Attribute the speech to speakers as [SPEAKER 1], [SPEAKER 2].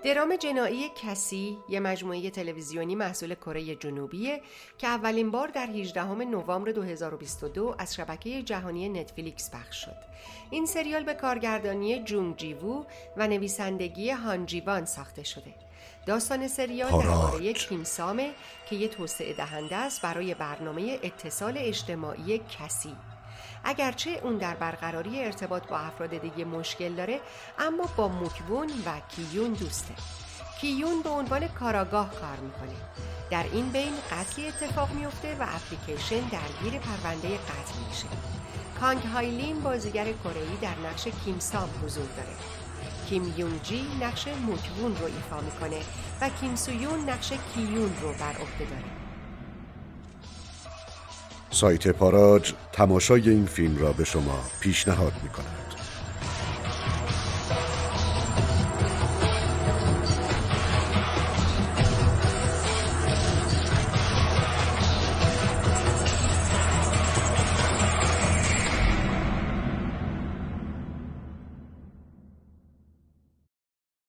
[SPEAKER 1] درام جنایی کسی یه مجموعه تلویزیونی محصول کره جنوبیه که اولین بار در 18 نوامبر 2022 از شبکه جهانی نتفلیکس پخش شد. این سریال به کارگردانی جونگ جی وو و نویسندگی هان جی وان ساخته شده. داستان سریال درباره کیم سامه که یه توسعه دهنده است برای برنامه اتصال اجتماعی کسی. اگرچه اون در برقراری ارتباط با افراد دیگه مشکل داره، اما با موکوون و کیون دوسته. کیون به عنوان کاراگاه کار میکنه. در این بین قتلی اتفاق میفته و اپلیکیشن درگیر پرونده قتل میشه. کانگ هایلین بازیگر کره‌ای در نقش کیم سام حضور داره. کیم یون جی نقش موکوون رو ایفا میکنه و کیم سویون نقش کیون رو بر عهده داره.
[SPEAKER 2] سایت پاراج تماشای این فیلم را به شما پیشنهاد می‌کند.